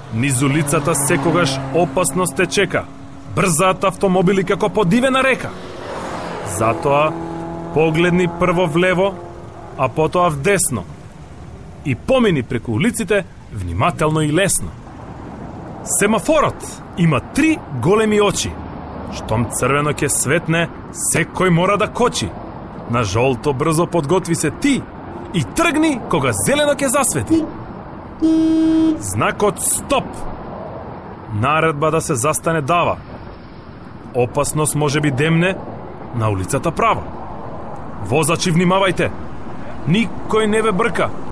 Низ улицата секогаш опасност те чека. Брзаат автомобили како подивена река. Затоа погледни прво влево, а потоа вдесно. И помини преку улиците внимателно и лесно. Семафорот има 3 големи очи. Штом црвено ќе светне, секој мора да кочи. На жолто брзо подготви се ти и тргни кога зелено ќе засвети. Знакот стоп. Наредба да се застане дава. Опасност може би демне на улицата права. Возачи, внимавајте. Никој не ве брка.